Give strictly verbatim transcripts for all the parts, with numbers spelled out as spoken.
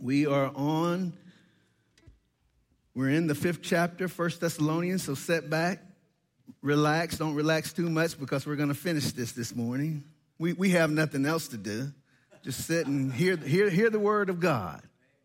We are on, we're in the fifth chapter, First Thessalonians, so sit back, relax, don't relax too much because we're going to finish this this morning. We we have nothing else to do. Just sit and hear, hear, hear the word of God.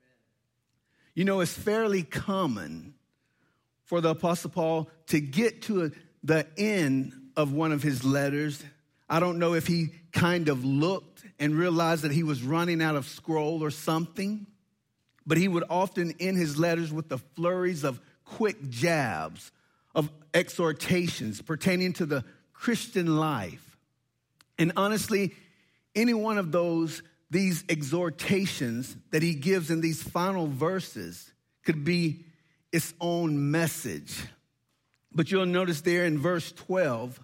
You know, it's fairly common for the Apostle Paul to get to a, the end of one of his letters. I don't know if he kind of looked and realized that he was running out of scroll or something, but he would often end his letters with the flurries of quick jabs, of exhortations pertaining to the Christian life. And honestly, any one of those, these exhortations that he gives in these final verses could be its own message. But you'll notice there in verse twelve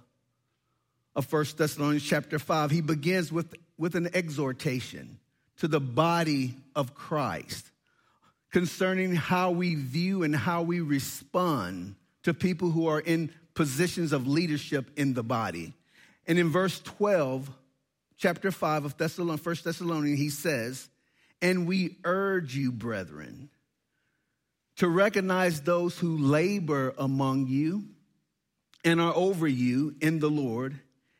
of First Thessalonians chapter five, he begins with, with an exhortation to the body of Christ concerning how we view and how we respond to people who are in positions of leadership in the body. And in verse twelve, chapter five of Thessalon, First Thessalonians, he says, "And we urge you, brethren, to recognize those who labor among you and are over you in the Lord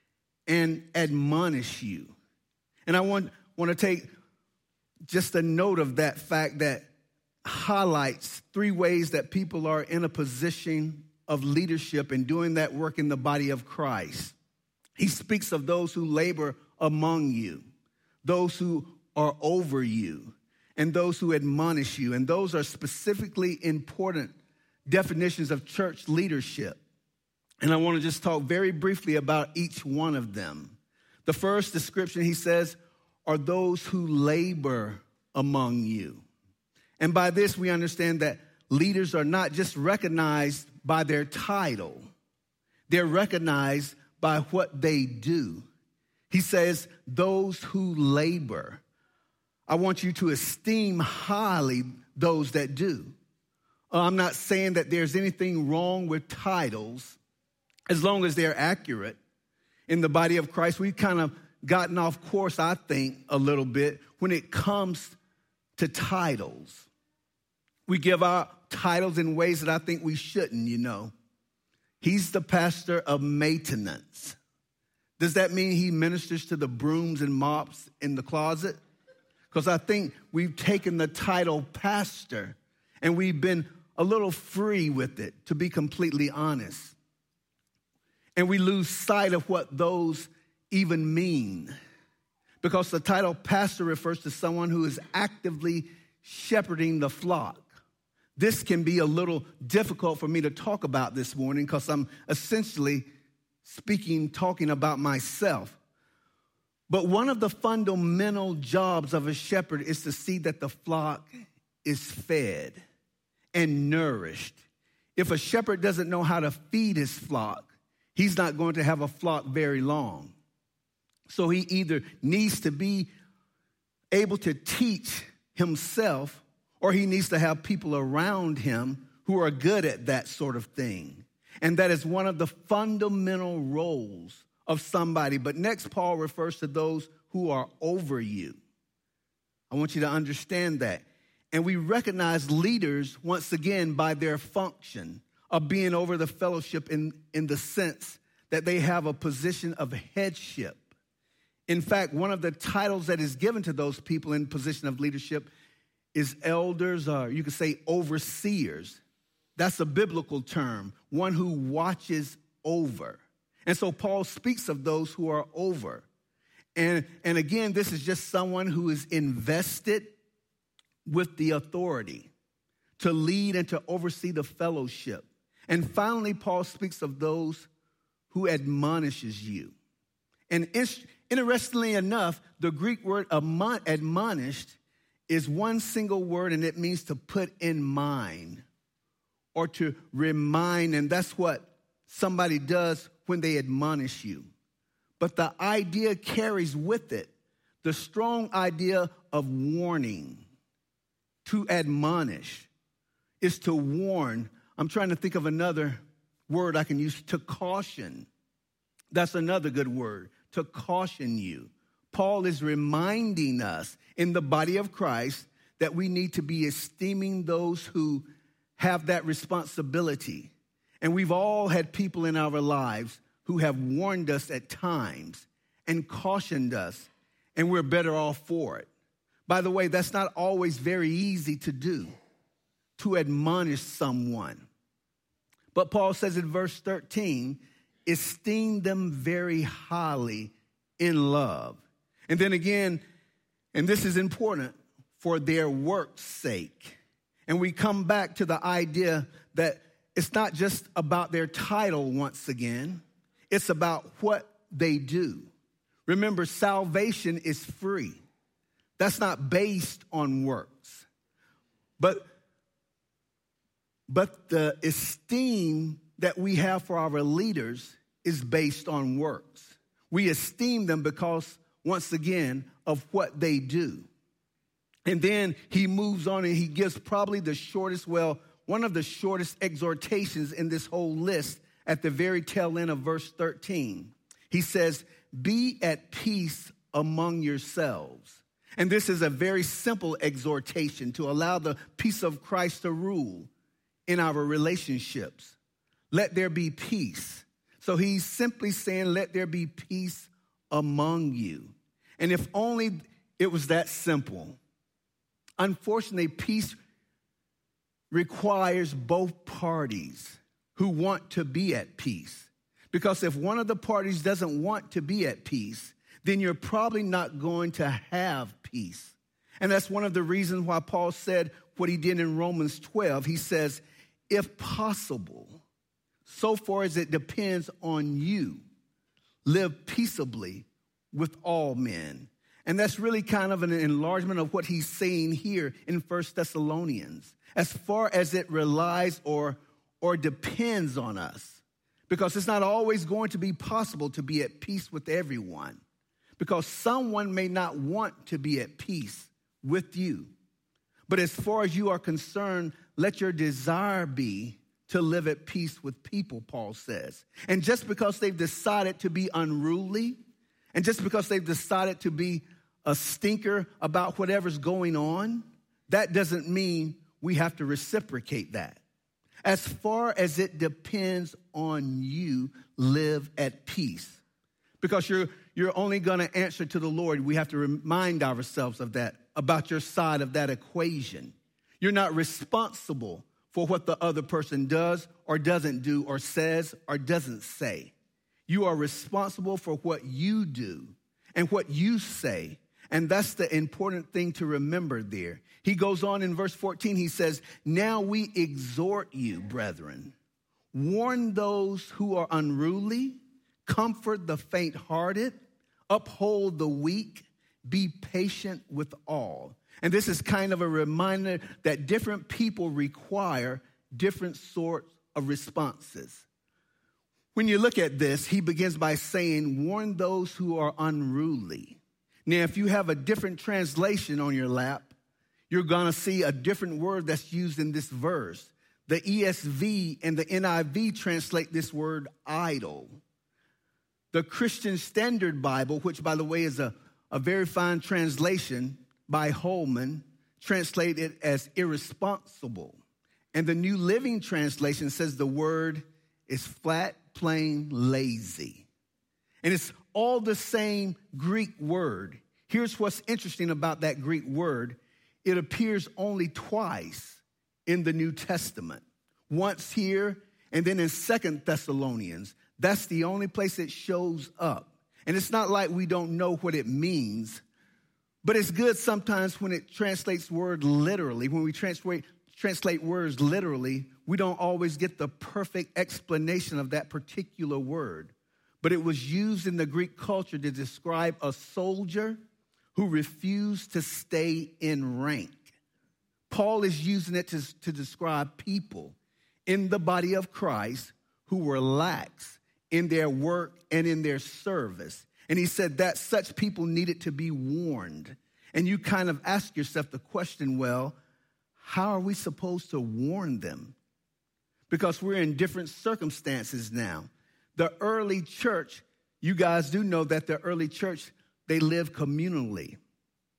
and admonish you." And I want, want to take just a note of that fact that highlights three ways that people are in a position of leadership and doing that work in the body of Christ. He speaks of those who labor among you, those who are over you, and those who admonish you. And those are specifically important definitions of church leadership. And I want to just talk very briefly about each one of them. The first description, he says, are those who labor among you. And by this, we understand that leaders are not just recognized by their title. They're recognized by what they do. He says, those who labor. I want you to esteem highly those that do. Uh, I'm not saying that there's anything wrong with titles as long as they're accurate. In the body of Christ, we've kind of gotten off course, I think, a little bit when it comes to titles. We give our titles in ways that I think we shouldn't, you know. He's the pastor of maintenance. Does that mean he ministers to the brooms and mops in the closet? Because I think we've taken the title pastor and we've been a little free with it, to be completely honest. And we lose sight of what those even mean. Because the title pastor refers to someone who is actively shepherding the flock. This can be a little difficult for me to talk about this morning because I'm essentially speaking, talking about myself. But one of the fundamental jobs of a shepherd is to see that the flock is fed and nourished. If a shepherd doesn't know how to feed his flock, he's not going to have a flock very long. So he either needs to be able to teach himself, or he needs to have people around him who are good at that sort of thing. And that is one of the fundamental roles of somebody. But next, Paul refers to those who are over you. I want you to understand that. And we recognize leaders, once again, by their function of being over the fellowship in, in the sense that they have a position of headship. In fact, one of the titles that is given to those people in position of leadership is elders, or you could say overseers. That's a biblical term, one who watches over. And so Paul speaks of those who are over. And, and again, this is just someone who is invested with the authority to lead and to oversee the fellowship. And finally, Paul speaks of those who admonishes you. And interestingly enough, the Greek word admonished is one single word, and it means to put in mind or to remind, and that's what somebody does when they admonish you. But the idea carries with it the strong idea of warning. To admonish is to warn. I'm trying to think of another word I can use, to caution. That's another good word, to caution you. Paul is reminding us in the body of Christ that we need to be esteeming those who have that responsibility. And we've all had people in our lives who have warned us at times and cautioned us, and we're better off for it. By the way, that's not always very easy to do, to admonish someone. But Paul says in verse thirteen, esteem them very highly in love. And then again, and this is important, for their work's sake. And we come back to the idea that it's not just about their title once again. It's about what they do. Remember, salvation is free. That's not based on works. But, but the esteem that we have for our leaders is based on works. We esteem them because, once again, of what they do. And then he moves on and he gives probably the shortest, well, one of the shortest exhortations in this whole list at the very tail end of verse thirteen. He says, be at peace among yourselves. And this is a very simple exhortation to allow the peace of Christ to rule in our relationships. Let there be peace. So he's simply saying, let there be peace among you. And if only it was that simple. Unfortunately, peace requires both parties who want to be at peace. Because if one of the parties doesn't want to be at peace, then you're probably not going to have peace. And that's one of the reasons why Paul said what he did in Romans twelve. He says, if possible, so far as it depends on you, live peaceably with all men. And that's really kind of an enlargement of what he's saying here in First Thessalonians, as far as it relies or, or depends on us. Because it's not always going to be possible to be at peace with everyone. Because someone may not want to be at peace with you. But as far as you are concerned, let your desire be to live at peace with people, Paul says. And just because they've decided to be unruly, and just because they've decided to be a stinker about whatever's going on, that doesn't mean we have to reciprocate that. As far as it depends on you, live at peace. Because you're, you're only going to answer to the Lord. We have to remind ourselves of that, about your side of that equation. You're not responsible for what the other person does or doesn't do or says or doesn't say. You are responsible for what you do and what you say. And that's the important thing to remember there. He goes on in verse fourteen, he says, now we exhort you, brethren, warn those who are unruly, comfort the faint-hearted, uphold the weak, be patient with all. And this is kind of a reminder that different people require different sorts of responses. When you look at this, he begins by saying, warn those who are unruly. Now, if you have a different translation on your lap, you're going to see a different word that's used in this verse. The E S V and the N I V translate this word idle. The Christian Standard Bible, which, by the way, is a, a very fine translation by Holman, translate it as irresponsible. And the New Living Translation says the word is flat, plain, lazy. And it's all the same Greek word. Here's what's interesting about that Greek word. It appears only twice in the New Testament. Once here, and then in Second Thessalonians. That's the only place it shows up. And it's not like we don't know what it means, but it's good sometimes when it translates word literally. When we translate, translate words literally, we don't always get the perfect explanation of that particular word. But it was used in the Greek culture to describe a soldier who refused to stay in rank. Paul is using it to, to describe people in the body of Christ who were lax in their work and in their service. And he said that such people needed to be warned. And you kind of ask yourself the question, well, how are we supposed to warn them? Because we're in different circumstances now. The early church, you guys do know that the early church, they lived communally.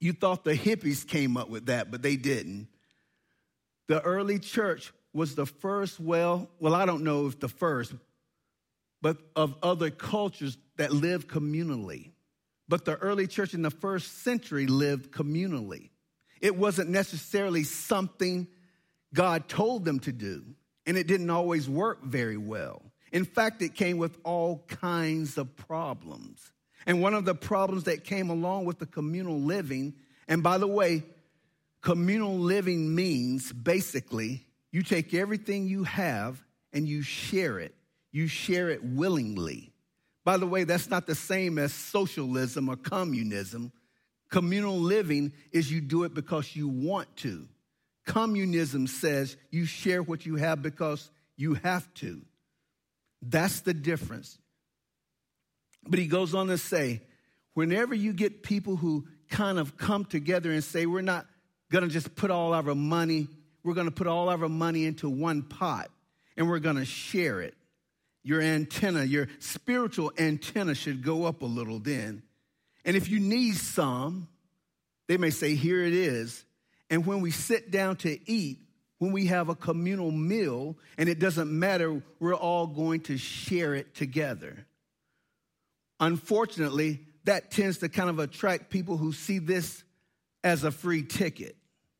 You thought the hippies came up with that, but they didn't. The early church was the first, well, well, I don't know if the first, but of other cultures that lived communally. But the early church in the first century lived communally. It wasn't necessarily something God told them to do, and it didn't always work very well. In fact, it came with all kinds of problems. And one of the problems that came along with the communal living, and by the way, communal living means basically you take everything you have and you share it. You share it willingly. By the way, that's not the same as socialism or communism. Communal living is you do it because you want to. Communism says you share what you have because you have to. That's the difference. But he goes on to say, whenever you get people who kind of come together and say, we're not going to just put all of our money, we're going to put all of our money into one pot and we're going to share it. Your antenna, your spiritual antenna should go up a little then. And if you need some, they may say, here it is. And when we sit down to eat, when we have a communal meal, and it doesn't matter, we're all going to share it together. Unfortunately, that tends to kind of attract people who see this as a free ticket.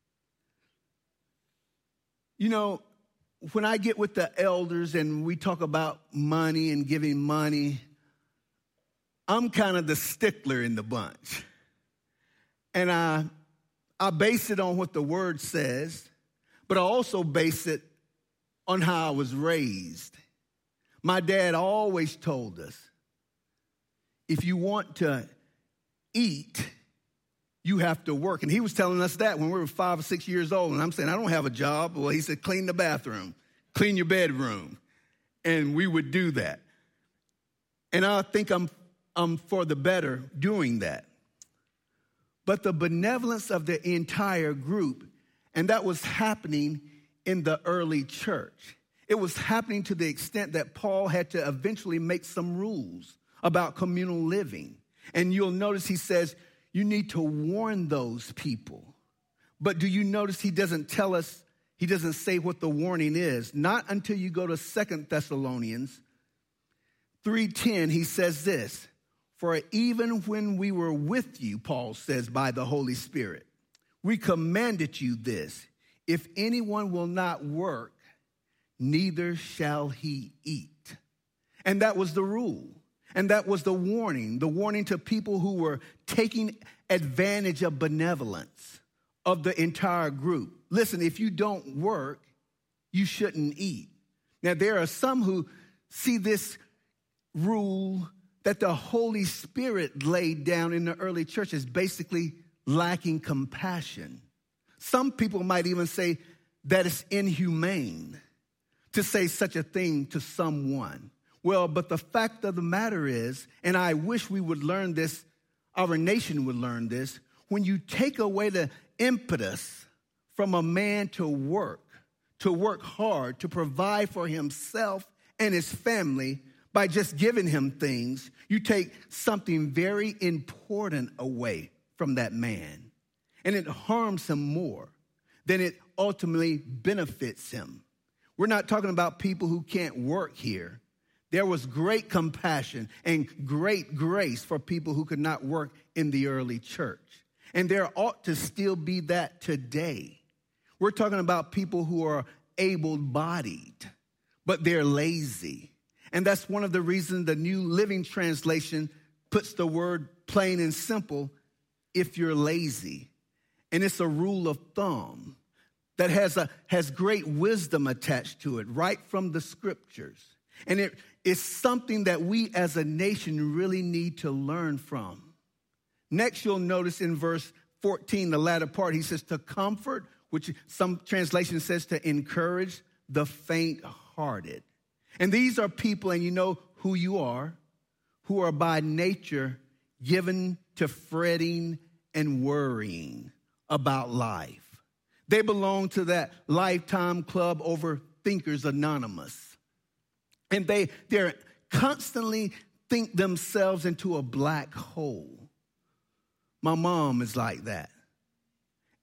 You know, when I get with the elders and we talk about money and giving money, I'm kind of the stickler in the bunch. And I, I base it on what the word says, but I also base it on how I was raised. My dad always told us, if you want to eat, you have to work. And he was telling us that when we were five or six years old. And I'm saying, I don't have a job. Well, he said, clean the bathroom, clean your bedroom. And we would do that. And I think I'm, I'm for the better doing that. But the benevolence of the entire group, and that was happening in the early church. It was happening to the extent that Paul had to eventually make some rules about communal living. And you'll notice he says, you need to warn those people. But do you notice he doesn't tell us, he doesn't say what the warning is. Not until you go to Second Thessalonians three ten, he says this, for even when we were with you, Paul says, by the Holy Spirit, we commanded you this, if anyone will not work, neither shall he eat. And that was the rule. And that was the warning, the warning to people who were taking advantage of benevolence of the entire group. Listen, if you don't work, you shouldn't eat. Now, there are some who see this rule that the Holy Spirit laid down in the early church as basically lacking compassion. Some people might even say that it's inhumane to say such a thing to someone. Well, but the fact of the matter is, and I wish we would learn this, our nation would learn this, when you take away the impetus from a man to work, to work hard, to provide for himself and his family by just giving him things, you take something very important away from that man. And it harms him more than it ultimately benefits him. We're not talking about people who can't work here. There was great compassion and great grace for people who could not work in the early church. And there ought to still be that today. We're talking about people who are able-bodied, but they're lazy. And that's one of the reasons the New Living Translation puts the word plain and simple, if you're lazy. And it's a rule of thumb that has, a, has great wisdom attached to it, right from the scriptures. And it is something that we as a nation really need to learn from. Next, you'll notice in verse fourteen, the latter part, he says to comfort, which some translation says to encourage the faint-hearted. And these are people, and you know who you are, who are by nature given to fretting and worrying about life. They belong to that lifetime club over Thinkers Anonymous. And they, they're constantly think themselves into a black hole. My mom is like that.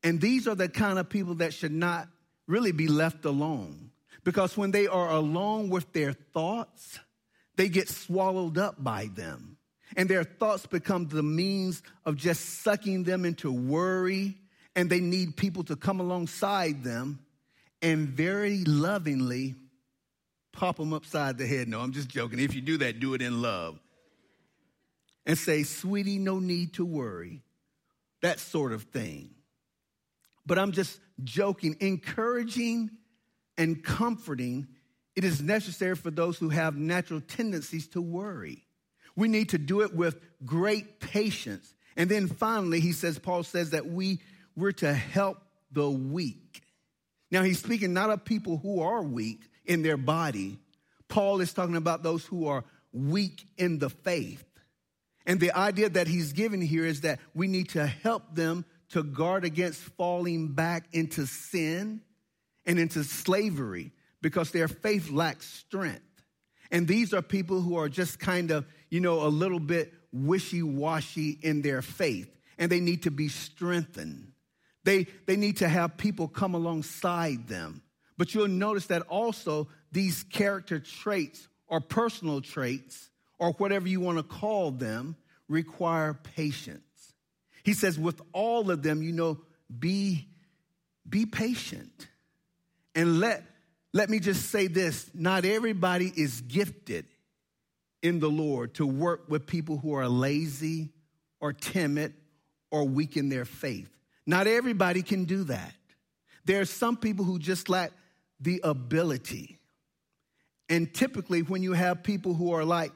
And these are the kind of people that should not really be left alone. Because when they are alone with their thoughts, they get swallowed up by them. And their thoughts become the means of just sucking them into worry. And they need people to come alongside them and very lovingly pop them upside the head. No, I'm just joking. If you do that, do it in love. And say, sweetie, no need to worry. That sort of thing. But I'm just joking. Encouraging and comforting, it is necessary for those who have natural tendencies to worry. We need to do it with great patience. And then finally, he says, Paul says that we, we're to help the weak. Now, he's speaking not of people who are weak in their body. Paul is talking about those who are weak in the faith. And the idea that he's giving here is that we need to help them to guard against falling back into sin and into slavery because their faith lacks strength. And these are people who are just kind of, you know, a little bit wishy-washy in their faith, and they need to be strengthened. They, they need to have people come alongside them. But you'll notice that also these character traits or personal traits or whatever you want to call them require patience. He says with all of them, you know, be, be patient. And let, let me just say this, not everybody is gifted in the Lord to work with people who are lazy or timid or weak in their faith. Not everybody can do that. There are some people who just lack the ability. And typically when you have people who are like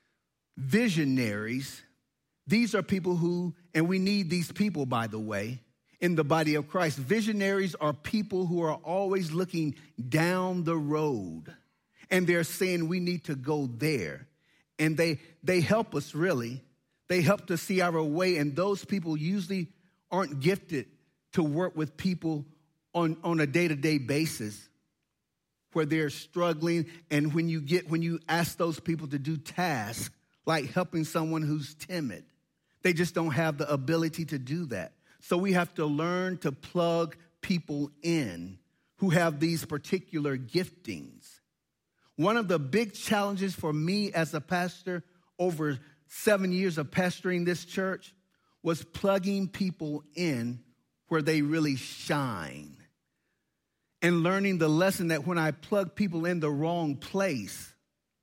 visionaries, these are people who, and we need these people, by the way, in the body of Christ. Visionaries are people who are always looking down the road, and they're saying we need to go there. And they, they help us, really. They help to see our way, and those people usually aren't gifted to work with people on, on a day-to-day basis where they're struggling. And when you get, when you ask those people to do tasks, like helping someone who's timid, they just don't have the ability to do that. So we have to learn to plug people in who have these particular giftings. One of the big challenges for me as a pastor over seven years of pastoring this church was plugging people in where they really shine. And learning the lesson that when I plug people in the wrong place,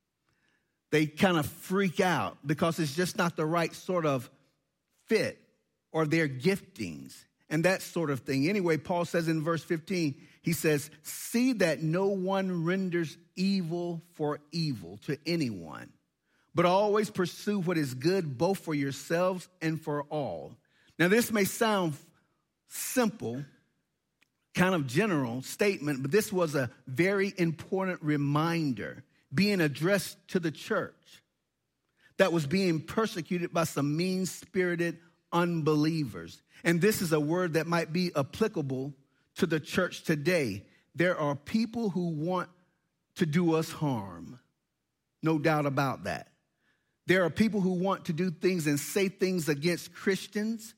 they kind of freak out because it's just not the right sort of fit or their giftings and that sort of thing. Anyway, Paul says in verse fifteen, he says, see that no one renders evil for evil to anyone, but always pursue what is good both for yourselves and for all. Now, this may sound simple, kind of general statement, but this was a very important reminder being addressed to the church that was being persecuted by some mean-spirited unbelievers. And this is a word that might be applicable to the church today. There are people who want to do us harm. No doubt about that. There are people who want to do things and say things against Christians,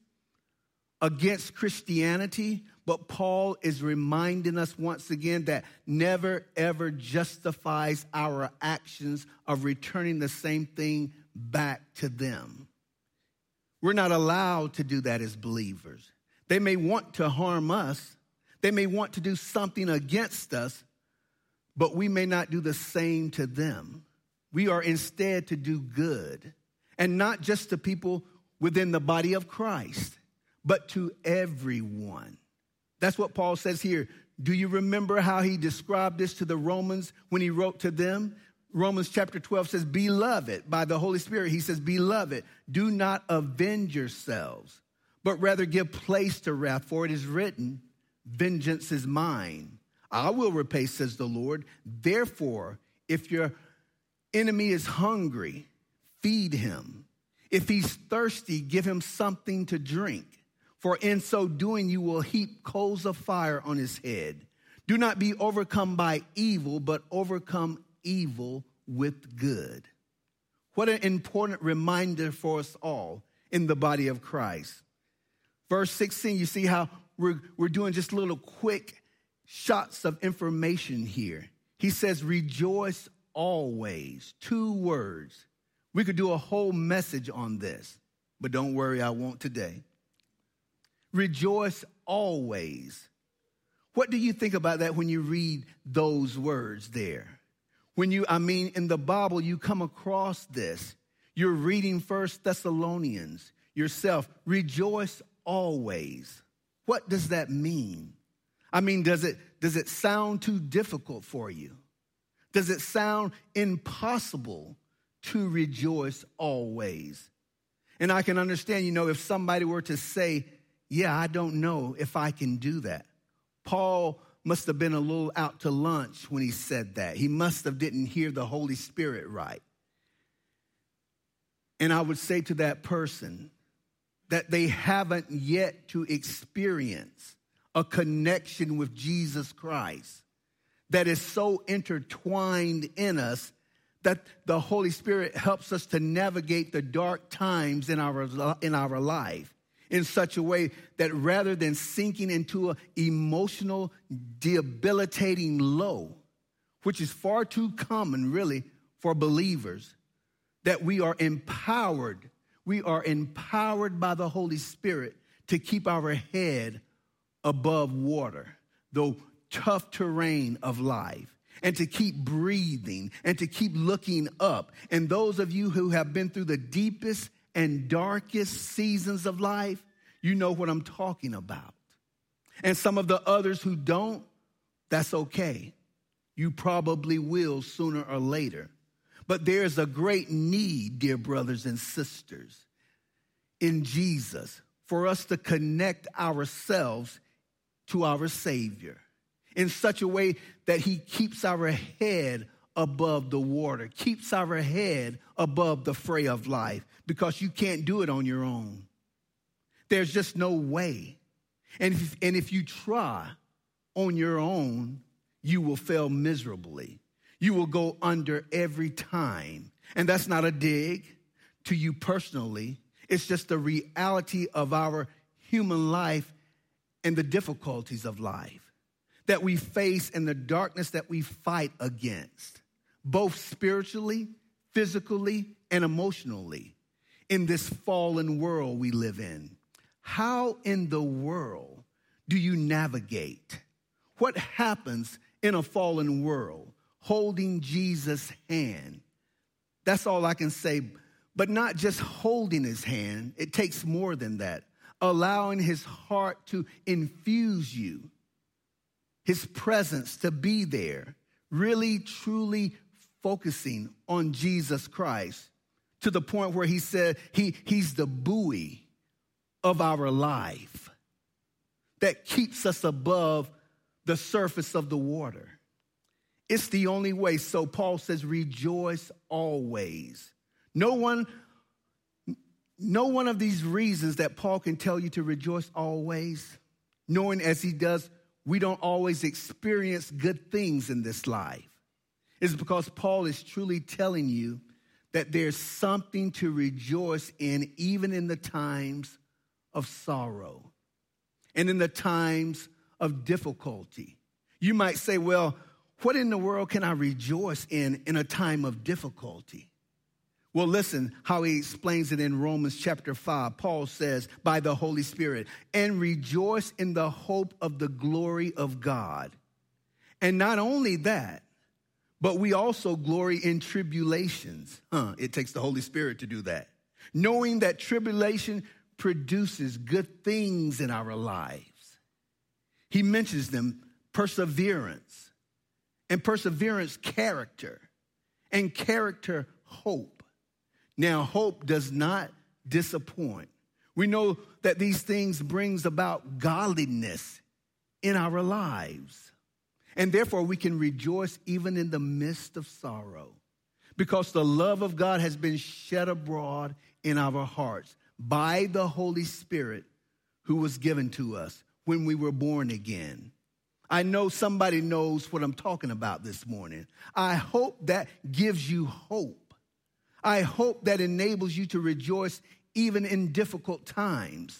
against Christianity. But Paul is reminding us once again that never, ever justifies our actions of returning the same thing back to them. We're not allowed to do that as believers. They may want to harm us. They may want to do something against us, but we may not do the same to them. We are instead to do good, and not just to people within the body of Christ, but to everyone. That's what Paul says here. Do you remember how he described this to the Romans when he wrote to them? Romans chapter twelve says, beloved, by the Holy Spirit, he says, beloved, do not avenge yourselves, but rather give place to wrath, for it is written, vengeance is mine. I will repay, says the Lord. Therefore, if your enemy is hungry, feed him. If he's thirsty, give him something to drink. For in so doing, you will heap coals of fire on his head. Do not be overcome by evil, but overcome evil with good. What an important reminder for us all in the body of Christ. Verse sixteen, you see how we're, we're doing just little quick shots of information here. He says, rejoice always. Two words. We could do a whole message on this, but don't worry, I won't today. Rejoice always. What do you think about that when you read those words there? When you, I mean, in the Bible, you come across this. You're reading First Thessalonians yourself. Rejoice always. What does that mean? I mean, does it, does it sound too difficult for you? Does it sound impossible to rejoice always? And I can understand, you know, if somebody were to say, yeah, I don't know if I can do that. Paul must have been a little out to lunch when he said that. He must have didn't hear the Holy Spirit right. And I would say to that person that they haven't yet to experience a connection with Jesus Christ that is so intertwined in us that the Holy Spirit helps us to navigate the dark times in our, in our life in such a way that rather than sinking into an emotional, debilitating low, which is far too common, really, for believers, that we are empowered. We are empowered by the Holy Spirit to keep our head above water, the tough terrain of life, and to keep breathing and to keep looking up. And those of you who have been through the deepest and darkest seasons of life, you know what I'm talking about. And some of the others who don't, that's okay. You probably will sooner or later. But there's a great need, dear brothers and sisters, in Jesus for us to connect ourselves to our Savior in such a way that he keeps our head above the water, keeps our head above the fray of life, because you can't do it on your own. There's just no way. And if, and if you try on your own, you will fail miserably. You will go under every time. And that's not a dig to you personally. It's just the reality of our human life and the difficulties of life that we face and the darkness that we fight against, both spiritually, physically, and emotionally in this fallen world we live in. How in the world do you navigate? What happens in a fallen world holding Jesus' hand? That's all I can say. But not just holding his hand. It takes more than that. Allowing his heart to infuse you, his presence to be there, really, truly focusing on Jesus Christ to the point where he said he, he's the buoy of our life that keeps us above the surface of the water. It's the only way. So Paul says, rejoice always. No one, no one of these reasons that Paul can tell you to rejoice always, knowing as he does, we don't always experience good things in this life, is because Paul is truly telling you that there's something to rejoice in, even in the times of sorrow and in the times of difficulty. You might say, well, what in the world can I rejoice in in a time of difficulty? Well, listen how he explains it in Romans chapter five. Paul says, by the Holy Spirit, and rejoice in the hope of the glory of God. And not only that, but we also glory in tribulations. Huh, it takes the Holy Spirit to do that. Knowing that tribulation produces good things in our lives. He mentions them, perseverance, and perseverance, character, and character, hope. Now, hope does not disappoint. We know that these things brings about godliness in our lives. And therefore, we can rejoice even in the midst of sorrow, because the love of God has been shed abroad in our hearts by the Holy Spirit who was given to us when we were born again. I know somebody knows what I'm talking about this morning. I hope that gives you hope. I hope that enables you to rejoice even in difficult times.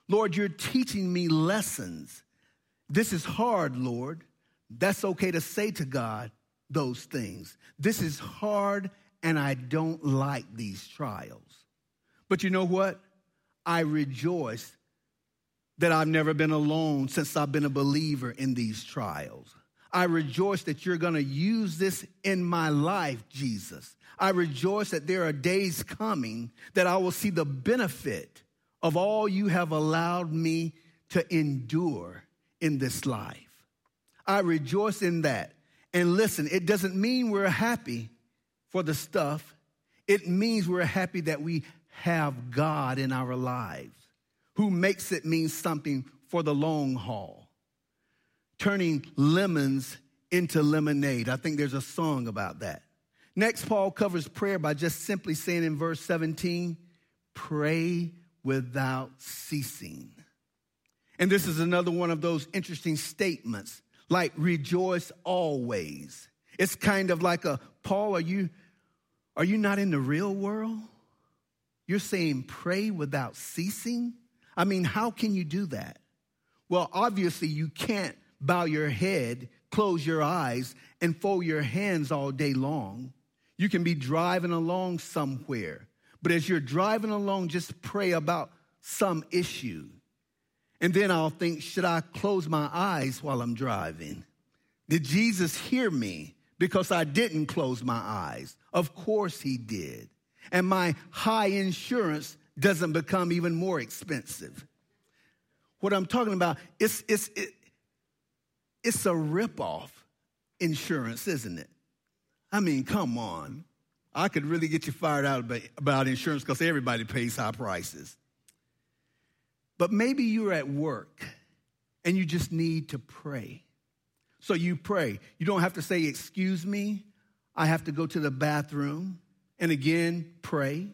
Lord, you're teaching me lessons. This is hard, Lord. That's okay to say to God those things. This is hard, and I don't like these trials. But you know what? I rejoice that I've never been alone since I've been a believer in these trials. I rejoice that you're going to use this in my life, Jesus. I rejoice that there are days coming that I will see the benefit of all you have allowed me to endure in this life. I rejoice in that. And listen, it doesn't mean we're happy for the stuff. It means we're happy that we have God in our lives, who makes it mean something for the long haul, turning lemons into lemonade. I think there's a song about that. Next, Paul covers prayer by just simply saying in verse seventeen, pray without ceasing. And this is another one of those interesting statements, like rejoice always. It's kind of like a, Paul, are you, are you not in the real world? You're saying pray without ceasing? I mean, how can you do that? Well, obviously you can't bow your head, close your eyes, and fold your hands all day long. You can be driving along somewhere, but as you're driving along, just pray about some issue. And then I'll think, should I close my eyes while I'm driving? Did Jesus hear me because I didn't close my eyes? Of course he did. And my high insurance doesn't become even more expensive. What I'm talking about, it's, it's, it, it's a ripoff insurance, isn't it? I mean, come on. I could really get you fired out about insurance because everybody pays high prices. But maybe you're at work and you just need to pray. So you pray. You don't have to say, excuse me, I have to go to the bathroom. And again, pray.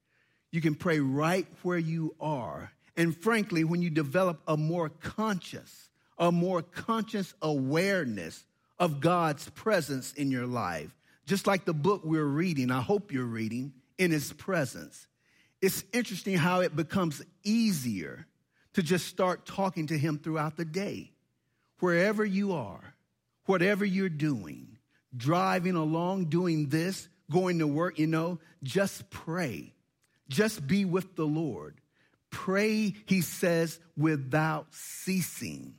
You can pray right where you are. And frankly, when you develop a more conscious, a more conscious awareness of God's presence in your life, just like the book we're reading, I hope you're reading, In His Presence, it's interesting how it becomes easier to just start talking to Him throughout the day. Wherever you are, whatever you're doing, driving along, doing this, going to work, you know, just pray. Just be with the Lord. Pray, he says, without ceasing.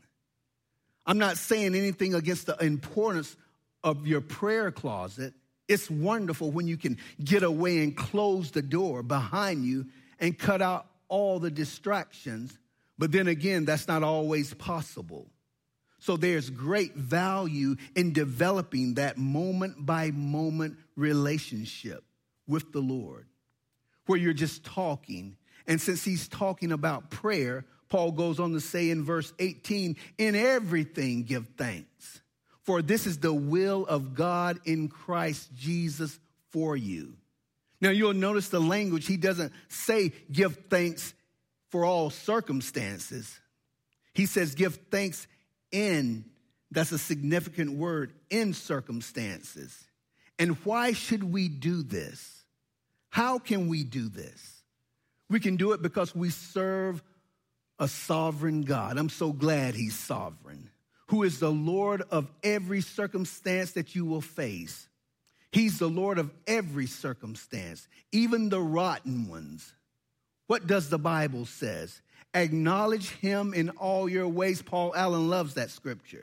I'm not saying anything against the importance of your prayer closet. It's wonderful when you can get away and close the door behind you and cut out all the distractions. But then again, that's not always possible. So there's great value in developing that moment by moment relationship with the Lord, where you're just talking. And since he's talking about prayer, Paul goes on to say in verse eighteen, in everything give thanks, for this is the will of God in Christ Jesus for you. Now you'll notice the language. He doesn't say give thanks for all circumstances. He says give thanks in, that's a significant word, in circumstances. And why should we do this? How can we do this? We can do it because we serve a sovereign God. I'm so glad he's sovereign, who is the Lord of every circumstance that you will face. He's the Lord of every circumstance, even the rotten ones. What does the Bible says? Acknowledge him in all your ways. Paul Allen loves that scripture.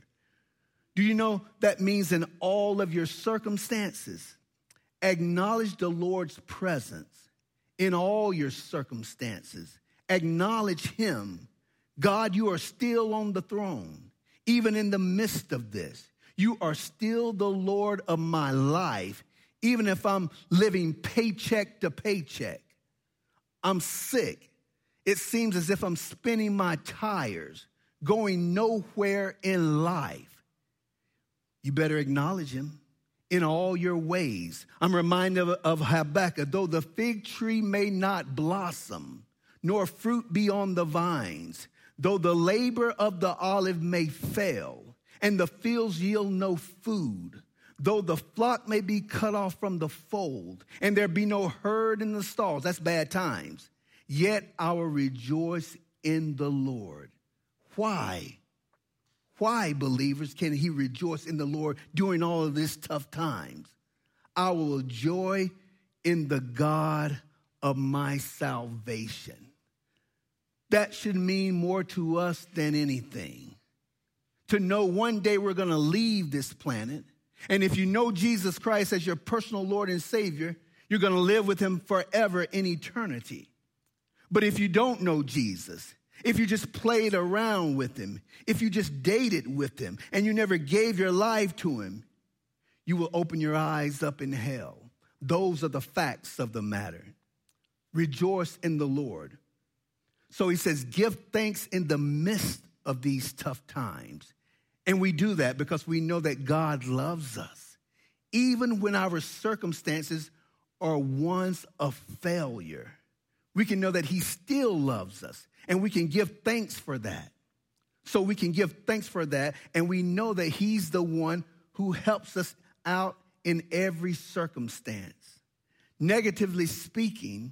Do you know that means in all of your circumstances? Acknowledge the Lord's presence in all your circumstances. Acknowledge him. God, you are still on the throne. Even in the midst of this, you are still the Lord of my life. Even if I'm living paycheck to paycheck, I'm sick. It seems as if I'm spinning my tires, going nowhere in life. You better acknowledge him in all your ways. I'm reminded of, of Habakkuk. Though the fig tree may not blossom, nor fruit be on the vines, though the labor of the olive may fail, and the fields yield no food, though the flock may be cut off from the fold, and there be no herd in the stalls, that's bad times, yet I will rejoice in the Lord. Why? Why, believers, can he rejoice in the Lord during all of these tough times? I will joy in the God of my salvation. That should mean more to us than anything. To know one day we're going to leave this planet. And if you know Jesus Christ as your personal Lord and Savior, you're going to live with him forever in eternity. But if you don't know Jesus, if you just played around with him, if you just dated with him, and you never gave your life to him, you will open your eyes up in hell. Those are the facts of the matter. Rejoice in the Lord. So he says, give thanks in the midst of these tough times. And we do that because we know that God loves us, even when our circumstances are ones of failure. We can know that he still loves us, and we can give thanks for that. So we can give thanks for that, and we know that he's the one who helps us out in every circumstance. Negatively speaking,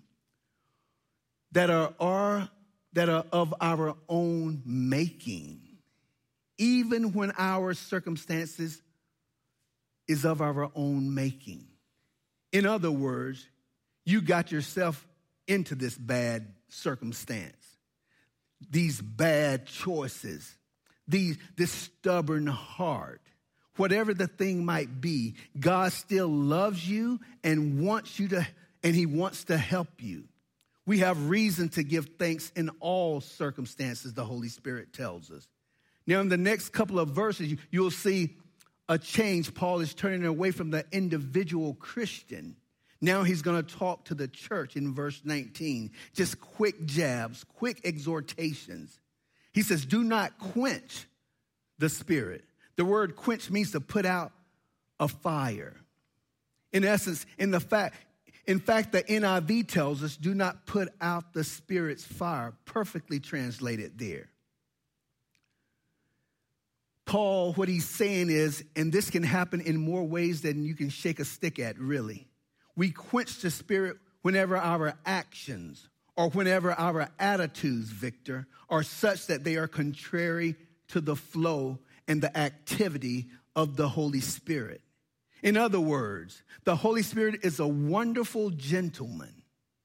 that are, are, that are of our own making, even when our circumstances is of our own making. In other words, you got yourself into this bad circumstance, these bad choices, these, this stubborn heart. Whatever the thing might be, God still loves you and wants you to, and he wants to help you. We have reason to give thanks in all circumstances, the Holy Spirit tells us. Now, in the next couple of verses, you, you'll see a change. Paul is turning away from the individual Christian. Now he's going to talk to the church in verse nineteen. Just quick jabs, quick exhortations. He says, do not quench the Spirit. The word quench means to put out a fire. In essence, in the fact, in fact, the N I V tells us, do not put out the Spirit's fire. Perfectly translated there. Paul, what he's saying is, and this can happen in more ways than you can shake a stick at, really. We quench the Spirit whenever our actions or whenever our attitudes, Victor, are such that they are contrary to the flow and the activity of the Holy Spirit. In other words, the Holy Spirit is a wonderful gentleman.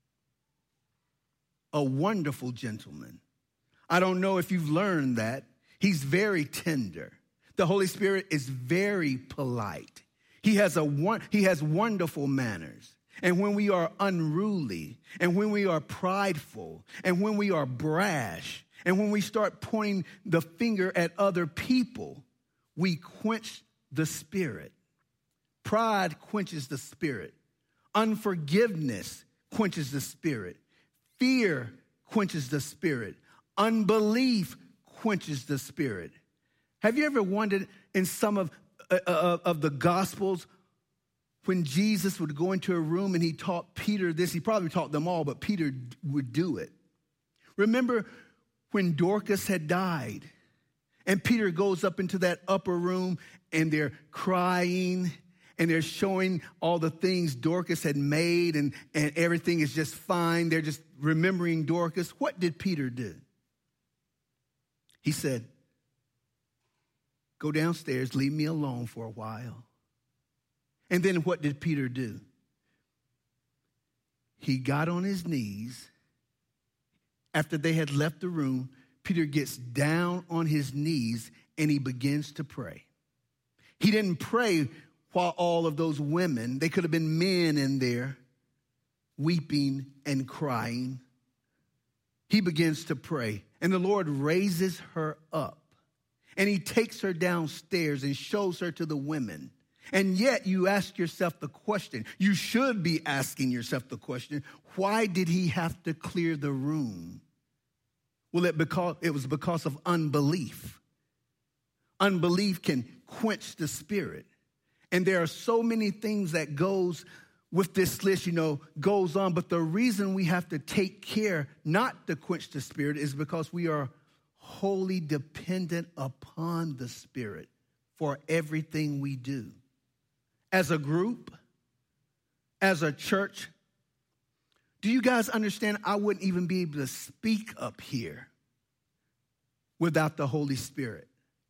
A wonderful gentleman. I don't know if you've learned that. He's very tender. The Holy Spirit is very polite. He has a one, he has wonderful manners. And when we are unruly, and when we are prideful, and when we are brash, and when we start pointing the finger at other people, we quench the Spirit. Pride quenches the Spirit. Unforgiveness quenches the Spirit. Fear quenches the Spirit. Unbelief quenches the Spirit. Have you ever wondered in some of, uh, of the Gospels when Jesus would go into a room and he taught Peter this? He probably taught them all, but Peter would do it. Remember when Dorcas had died and Peter goes up into that upper room and they're crying and they're showing all the things Dorcas had made and, and everything is just fine. They're just remembering Dorcas. What did Peter do? He said, go downstairs, leave me alone for a while. And then what did Peter do? He got on his knees. After they had left the room, Peter gets down on his knees and he begins to pray. He didn't pray while all of those women, they could have been men in there, weeping and crying. He begins to pray, and the Lord raises her up, and he takes her downstairs and shows her to the women. And yet you ask yourself the question, you should be asking yourself the question, why did he have to clear the room? Well, it, because, it was because of unbelief. Unbelief can quench the Spirit. And there are so many things that goes with this list, you know, goes on. But the reason we have to take care not to quench the Spirit is because we are wholly dependent upon the Spirit for everything we do. As a group, as a church, do you guys understand I wouldn't even be able to speak up here without the Holy Spirit.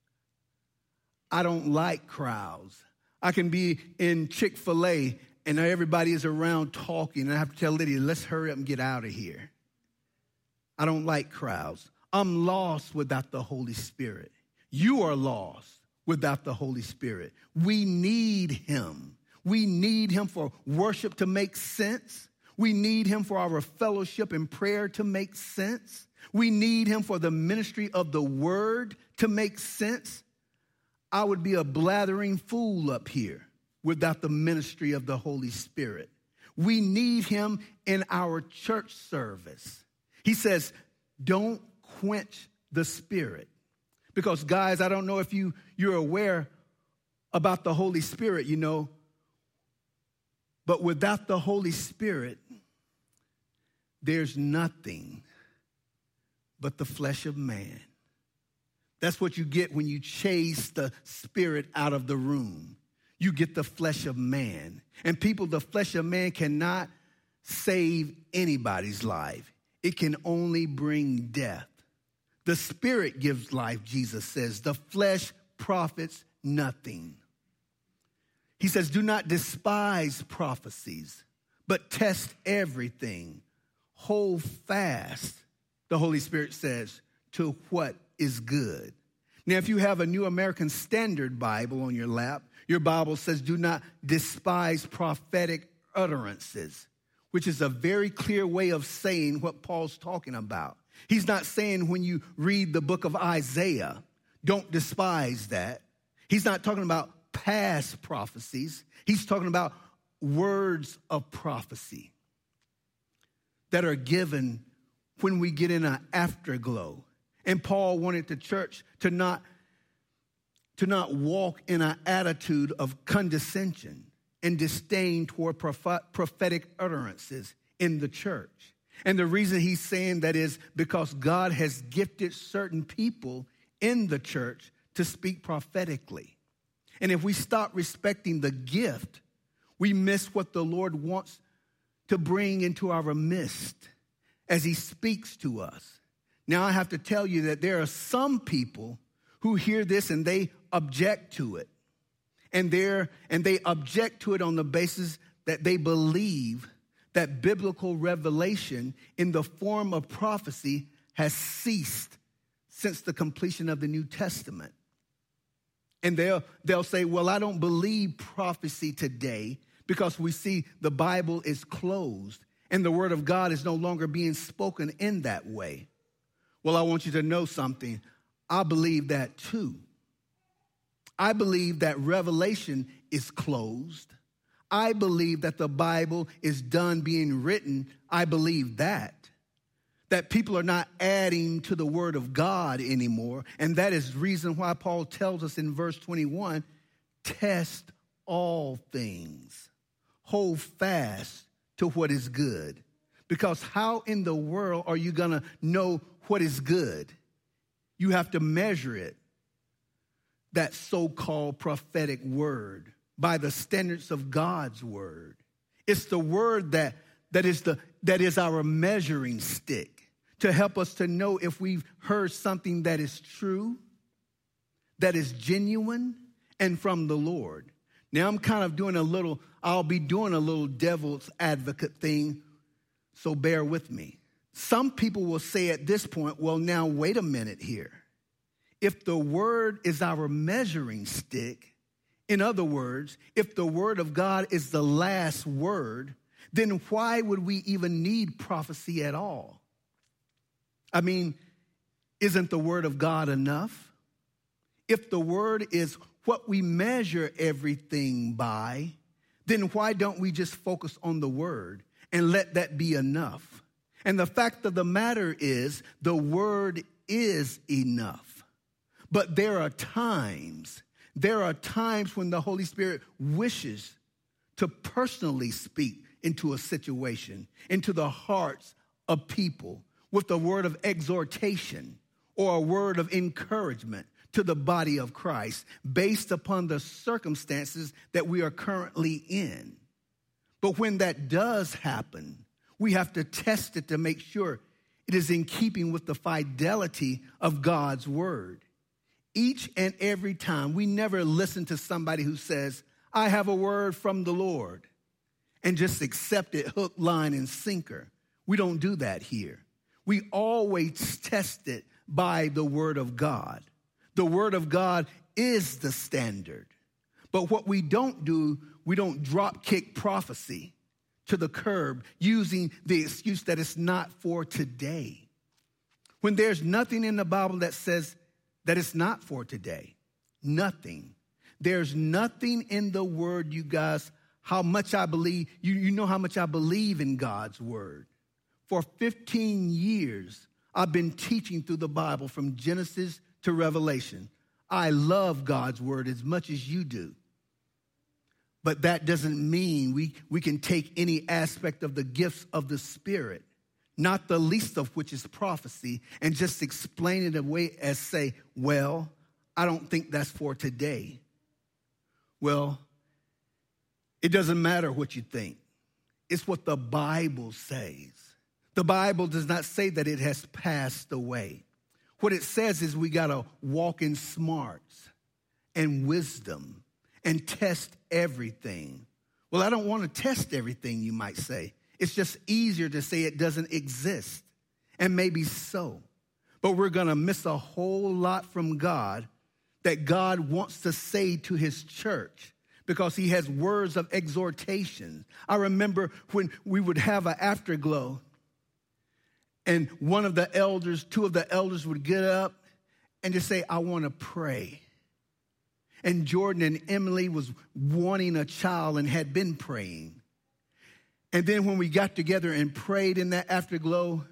I don't like crowds. I can be in Chick-fil-A and everybody is around talking, and I have to tell Lydia, let's hurry up and get out of here. I don't like crowds. I'm lost without the Holy Spirit. You are lost without the Holy Spirit. We need him. We need him for worship to make sense. We need him for our fellowship and prayer to make sense. We need him for the ministry of the word to make sense. I would be a blathering fool up here without the ministry of the Holy Spirit. We need him in our church service. He says, don't quench the Spirit. Because, guys, I don't know if you, you're aware about the Holy Spirit, you know, but without the Holy Spirit, there's nothing but the flesh of man. That's what you get when you chase the Spirit out of the room. You get the flesh of man. And people, the flesh of man cannot save anybody's life. It can only bring death. The Spirit gives life, Jesus says. The flesh profits nothing. He says, do not despise prophecies, but test everything. Hold fast, the Holy Spirit says, to what is good. Now, if you have a New American Standard Bible on your lap, your Bible says, do not despise prophetic utterances, which is a very clear way of saying what Paul's talking about. He's not saying when you read the book of Isaiah, don't despise that. He's not talking about past prophecies. He's talking about words of prophecy that are given when we get in an afterglow. And Paul wanted the church to not, to not walk in an attitude of condescension and disdain toward prophetic utterances in the church. And the reason he's saying that is because God has gifted certain people in the church to speak prophetically. And if we stop respecting the gift, we miss what the Lord wants to bring into our midst as he speaks to us. Now, I have to tell you that there are some people who hear this and they object to it. And, they're, and they object to it on the basis that they believe that biblical revelation in the form of prophecy has ceased since the completion of the New Testament. And they'll, they'll say, well, I don't believe prophecy today because we see the Bible is closed and the word of God is no longer being spoken in that way. Well, I want you to know something. I believe that too. I believe that revelation is closed. I believe that the Bible is done being written. I believe that. That people are not adding to the word of God anymore. And that is the reason why Paul tells us in verse twenty-one, test all things. Hold fast to what is good. Because how in the world are you going to know what is good? You have to measure it, that so-called prophetic word, by the standards of God's word. It's the word that, that, is the, that is our measuring stick to help us to know if we've heard something that is true, that is genuine, and from the Lord. Now, I'm kind of doing a little, I'll be doing a little devil's advocate thing, so bear with me. Some people will say at this point, well, now, wait a minute here. If the word is our measuring stick, in other words, if the word of God is the last word, then why would we even need prophecy at all? I mean, isn't the word of God enough? If the word is what we measure everything by, then why don't we just focus on the word and let that be enough? And the fact of the matter is, the word is enough. But there are times, there are times when the Holy Spirit wishes to personally speak into a situation, into the hearts of people with a word of exhortation or a word of encouragement to the body of Christ based upon the circumstances that we are currently in. But when that does happen, we have to test it to make sure It is in keeping with the fidelity of God's word. Each and every time, we never listen to somebody who says, I have a word from the Lord, and just accept it hook, line, and sinker. We don't do that here. We always test it by the word of God. The word of God is the standard. But what we don't do, we don't drop kick prophecy to the curb using the excuse that it's not for today. When there's nothing in the Bible that says that it's not for today. Nothing. There's nothing in the word, you guys, how much I believe, you, you know how much I believe in God's word. For fifteen years, I've been teaching through the Bible from Genesis to Revelation. I love God's word as much as you do. But that doesn't mean we, we can take any aspect of the gifts of the Spirit, not the least of which is prophecy, and just explain it away as say, well, I don't think that's for today. Well, it doesn't matter what you think. It's what the Bible says. The Bible does not say that it has passed away. What it says is we got to walk in smarts and wisdom and test everything. Well, I don't want to test everything, you might say. It's just easier to say it doesn't exist, and maybe so. But we're going to miss a whole lot from God that God wants to say to his church because he has words of exhortation. I remember when we would have an afterglow, and one of the elders, two of the elders would get up and just say, I want to pray. And Jordan and Emily was wanting a child and had been praying. And then when we got together and prayed in that afterglow,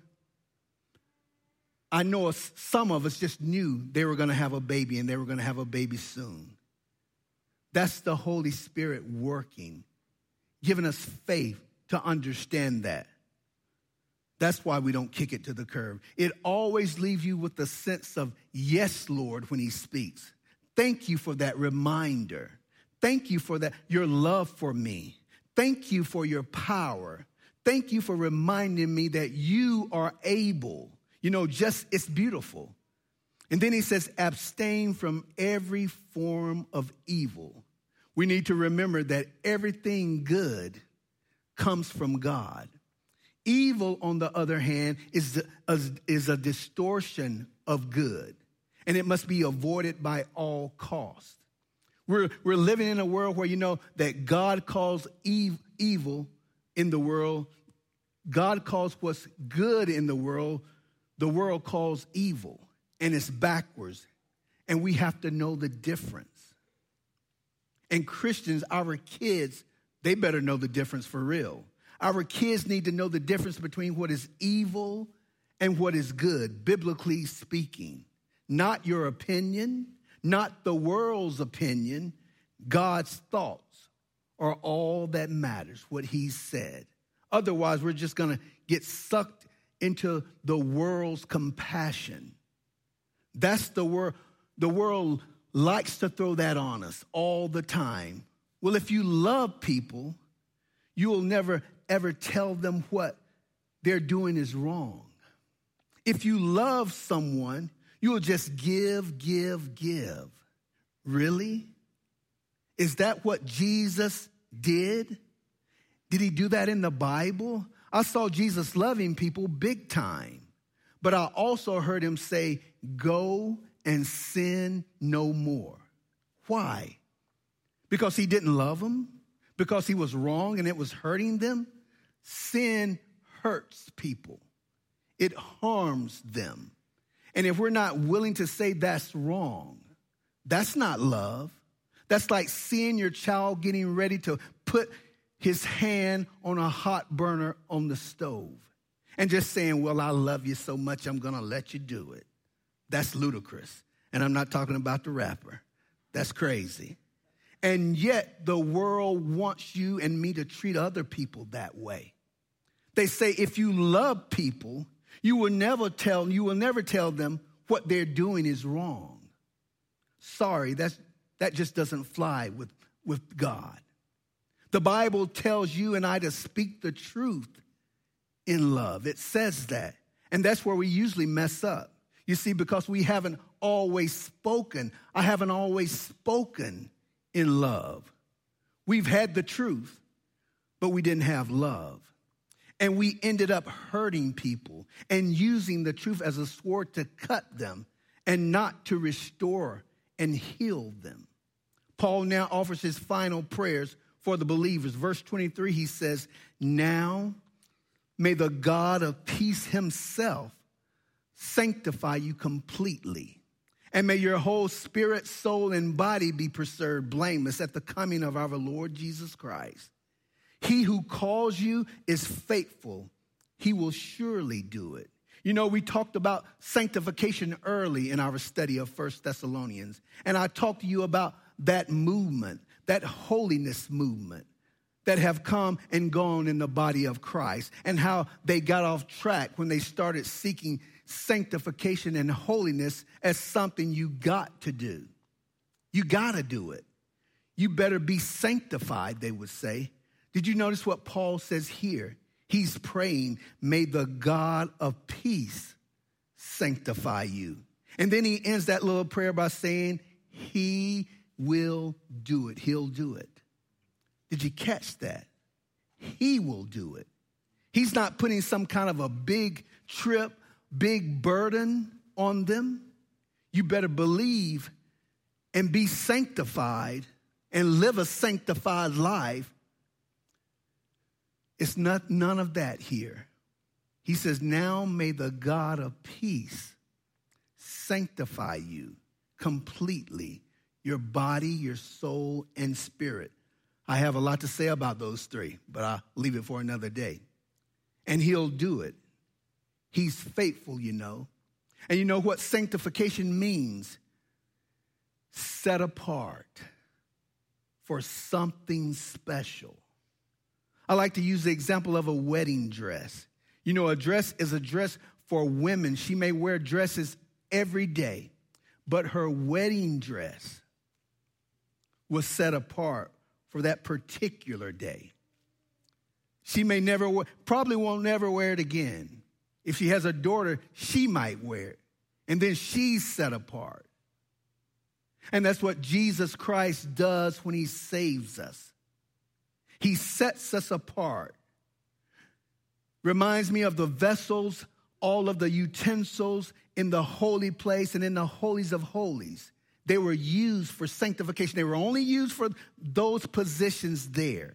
I know some of us just knew they were going to have a baby and they were going to have a baby soon. That's the Holy Spirit working, giving us faith to understand that. That's why we don't kick it to the curb. It always leaves you with the sense of, yes, Lord, when he speaks. Thank you for that reminder. Thank you for that, your love for me. Thank you for your power. Thank you for reminding me that you are able. You know, just, it's beautiful. And then he says, abstain from every form of evil. We need to remember that everything good comes from God. Evil, on the other hand, is a, is a distortion of good, and it must be avoided by all costs. We're, we're living in a world where you know that God calls ev- evil in the world. God calls what's good in the world, the world calls evil, and it's backwards, and we have to know the difference. And Christians, our kids, they better know the difference for real. Our kids need to know the difference between what is evil and what is good, biblically speaking. Not your opinion, not the world's opinion. God's thoughts are all that matters, what he said. Otherwise, we're just going to get sucked into the world's compassion. That's the world. The world likes to throw that on us all the time. Well, if you love people, you will never ever tell them what they're doing is wrong. If you love someone, you will just give, give, give. Really? Is that what Jesus did? Did he do that in the Bible? I saw Jesus loving people big time, but I also heard him say, go and sin no more. Why? Because he didn't love them? Because he was wrong and it was hurting them? Sin hurts people. It harms them. And if we're not willing to say that's wrong, that's not love. That's like seeing your child getting ready to put his hand on a hot burner on the stove and just saying, well, I love you so much, I'm going to let you do it. That's ludicrous. And I'm not talking about the rapper. That's crazy. And yet the world wants you and me to treat other people that way. They say if you love people, you will never tell, you will never tell them what they're doing is wrong. Sorry, that's, that just doesn't fly with, with God. The Bible tells you and I to speak the truth in love. It says that. And that's where we usually mess up. You see, because we haven't always spoken. I haven't always spoken in love. We've had the truth, but we didn't have love. And we ended up hurting people and using the truth as a sword to cut them and not to restore and heal them. Paul now offers his final prayers for the believers. Verse twenty-three, he says, now may the God of peace himself sanctify you completely. And may your whole spirit, soul, and body be preserved blameless at the coming of our Lord Jesus Christ. He who calls you is faithful. He will surely do it. You know, we talked about sanctification early in our study of First Thessalonians. And I talked to you about that movement, that holiness movement that have come and gone in the body of Christ, and how they got off track when they started seeking sanctification and holiness as something you got to do. You got to do it. You better be sanctified, they would say. Did you notice what Paul says here? He's praying, may the God of peace sanctify you. And then he ends that little prayer by saying, he will do it. He'll do it. Did you catch that? He will do it. He's not putting some kind of a big trip, big burden on them. You better believe and be sanctified and live a sanctified life. It's not none of that here. He says, now may the God of peace sanctify you completely, your body, your soul, and spirit. I have a lot to say about those three, but I'll leave it for another day. And he'll do it. He's faithful, you know. And you know what sanctification means? Set apart for something special. I like to use the example of a wedding dress. You know, a dress is a dress for women. She may wear dresses every day, but her wedding dress was set apart for that particular day. She may never, probably won't never wear it again. If she has a daughter, she might wear it. And then she's set apart. And that's what Jesus Christ does when he saves us. He sets us apart. Reminds me of the vessels, all of the utensils in the holy place and in the holies of holies. They were used for sanctification. They were only used for those positions there,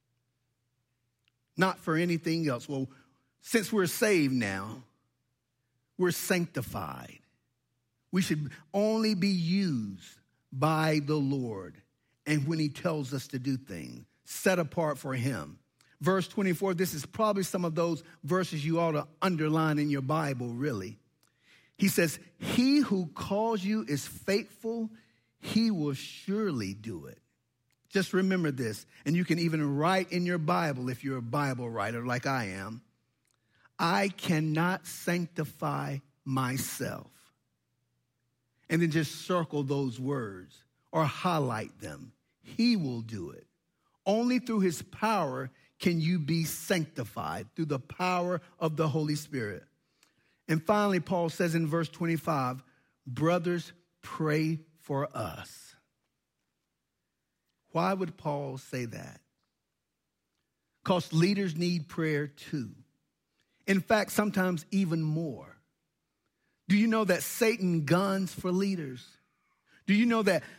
not for anything else. Well, since we're saved now, we're sanctified. We should only be used by the Lord and when he tells us to do things, set apart for him. Verse twenty-four, this is probably some of those verses you ought to underline in your Bible, really. He says, he who calls you is faithful. He will surely do it. Just remember this, and you can even write in your Bible if you're a Bible writer like I am. I cannot sanctify myself. And then just circle those words or highlight them. He will do it. Only through his power can you be sanctified, through the power of the Holy Spirit. And finally, Paul says in verse twenty-five, brothers, pray for us. Why would Paul say that? Because leaders need prayer too. In fact, sometimes even more. Do you know that Satan guns for leaders? Do you know that?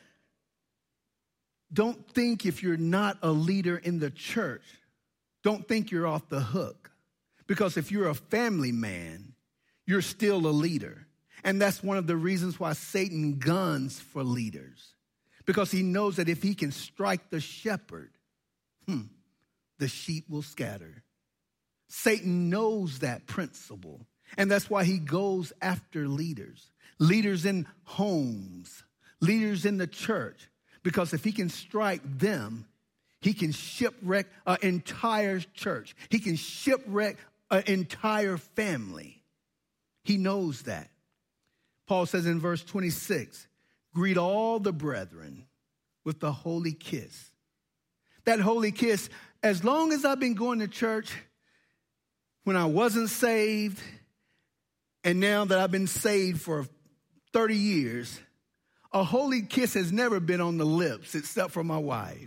Don't think if you're not a leader in the church, don't think you're off the hook. Because if you're a family man, you're still a leader. And that's one of the reasons why Satan guns for leaders. Because he knows that if he can strike the shepherd, hmm, the sheep will scatter. Satan knows that principle. And that's why he goes after leaders. Leaders in homes, leaders in the church. Because if he can strike them, he can shipwreck an entire church. He can shipwreck an entire family. He knows that. Paul says in verse twenty-six, greet all the brethren with the holy kiss. That holy kiss, as long as I've been going to church, when I wasn't saved, And now that I've been saved for thirty years, a holy kiss has never been on the lips except for my wife.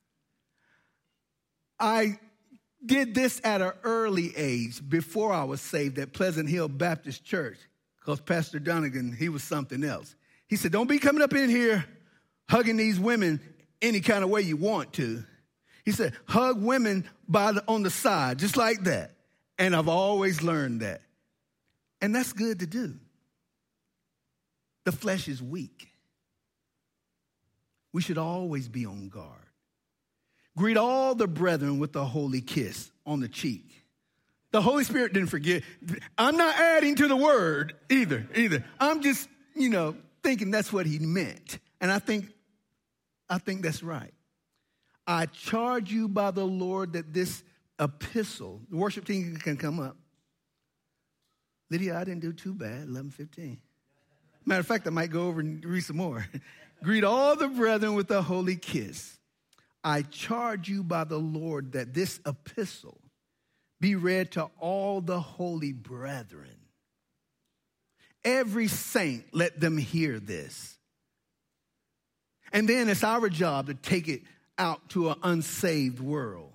I did this at an early age before I was saved at Pleasant Hill Baptist Church because Pastor Donegan, he was something else. He said, don't be coming up in here hugging these women any kind of way you want to. He said, hug women by the, on the side, just like that. And I've always learned that. And that's good to do. The flesh is weak. We should always be on guard. Greet all the brethren with a holy kiss on the cheek. The Holy Spirit didn't forget. I'm not adding to the word either, either. I'm just, you know, thinking that's what he meant. And I think, I think that's right. I charge you by the Lord that this epistle, the worship team can come up. Lydia, I didn't do too bad, eleven fifteen. Matter of fact, I might go over and read some more. Greet all the brethren with a holy kiss. I charge you by the Lord that this epistle be read to all the holy brethren. Every saint, let them hear this. And then it's our job to take it out to an unsaved world.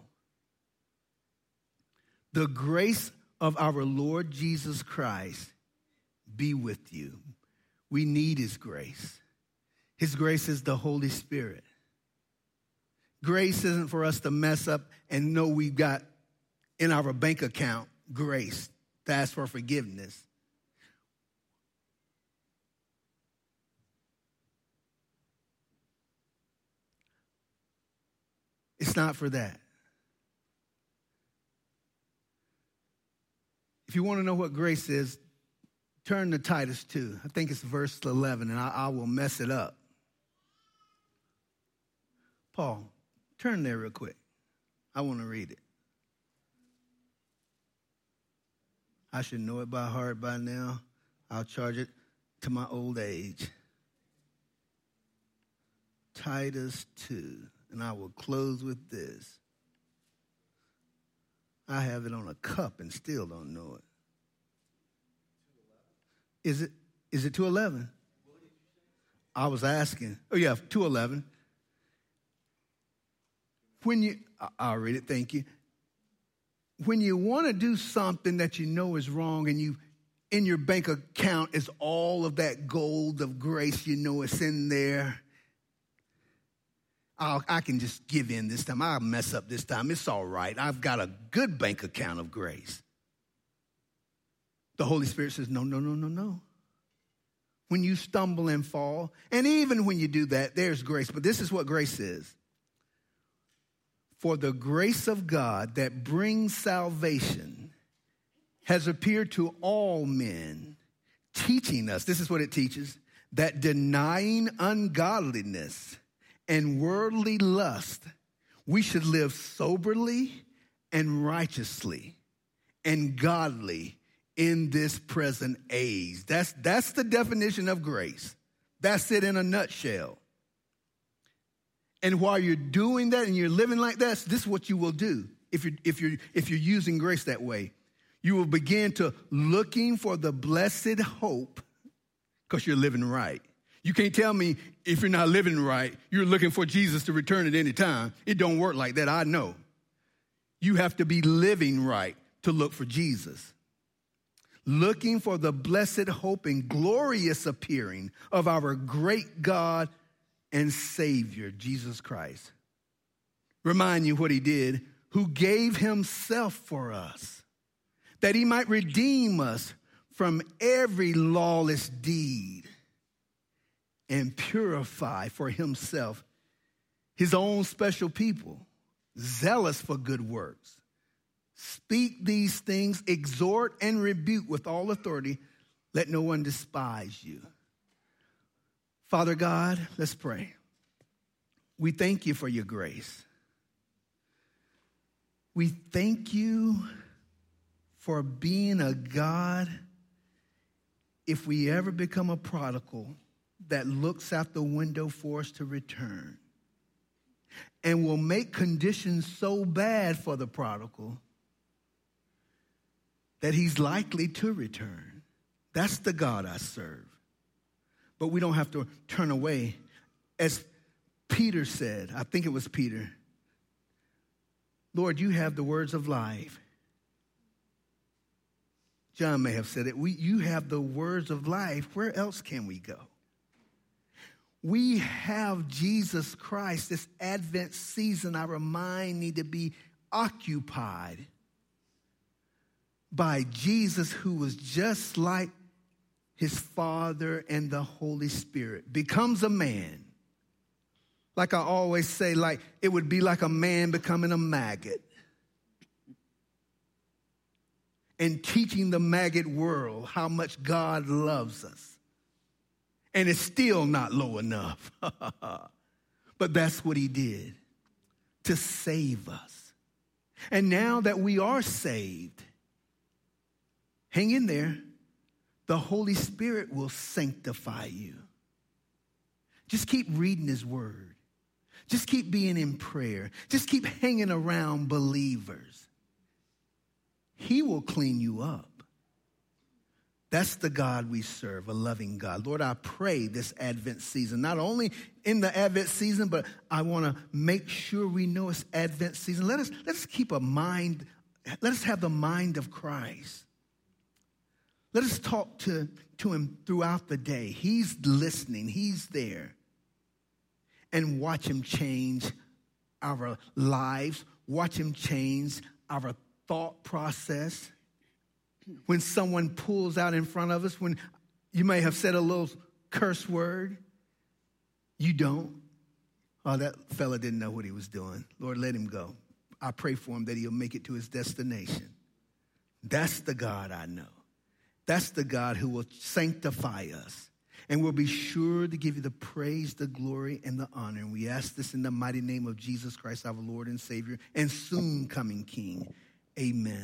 The grace of our Lord Jesus Christ be with you. We need his grace. His grace is the Holy Spirit. Grace isn't for us to mess up and know we've got in our bank account grace to ask for forgiveness. It's not for that. If you want to know what grace is, turn to Titus two. I think it's verse eleven, and I, I will mess it up. Paul, turn there real quick. I want to read it. I should know it by heart by now. I'll charge it to my old age. Titus two, and I will close with this. I have it on a cup and still don't know it. Is it is it two eleven? I was asking. Oh, yeah, two eleven. When you, I'll read it, thank you. When you want to do something that you know is wrong and you, in your bank account is all of that gold of grace, you know it's in there. I'll, I can just give in this time. I'll mess up this time. It's all right. I've got a good bank account of grace. The Holy Spirit says, no, no, no, no, no. When you stumble and fall, and even when you do that, there's grace. But this is what grace is. For the grace of God that brings salvation has appeared to all men, teaching us, this is what it teaches, that denying ungodliness and worldly lust, we should live soberly and righteously and godly in this present age. That's, that's the definition of grace. That's it in a nutshell. And while you're doing that and you're living like that, this is what you will do if you're, if you're, if you're using grace that way. You will begin to looking for the blessed hope because you're living right. You can't tell me if you're not living right, you're looking for Jesus to return at any time. It don't work like that, I know. You have to be living right to look for Jesus. Looking for the blessed hope and glorious appearing of our great God and Savior, Jesus Christ. Remind you what he did, who gave himself for us, that he might redeem us from every lawless deed and purify for himself his own special people, zealous for good works. Speak these things, exhort and rebuke with all authority. Let no one despise you. Father God, let's pray. We thank you for your grace. We thank you for being a God, if we ever become a prodigal, that looks out the window for us to return and will make conditions so bad for the prodigal that he's likely to return. That's the God I serve. But we don't have to turn away. As Peter said, I think it was Peter, Lord, you have the words of life. John may have said it. We, you have the words of life. Where else can we go? We have Jesus Christ. This Advent season, our mind need to be occupied by Jesus, who was just like his Father and the Holy Spirit, becomes a man. Like I always say, like it would be like a man becoming a maggot and teaching the maggot world how much God loves us. And it's still not low enough. But that's what he did, to save us. And now that we are saved, hang in there. The Holy Spirit will sanctify you. Just keep reading his word. Just keep being in prayer. Just keep hanging around believers. He will clean you up. That's the God we serve, a loving God. Lord, I pray this Advent season, not only in the Advent season, but I want to make sure we know it's Advent season. Let us, let us keep a mind, let us have the mind of Christ. Let us talk to, to him throughout the day. He's listening. He's there. And watch him change our lives. Watch him change our thought process. When someone pulls out in front of us, when you may have said a little curse word, you don't. Oh, that fella didn't know what he was doing. Lord, let him go. I pray for him that he'll make it to his destination. That's the God I know. That's the God who will sanctify us and will be sure to give you the praise, the glory, and the honor. And we ask this in the mighty name of Jesus Christ, our Lord and Savior, and soon coming King. Amen.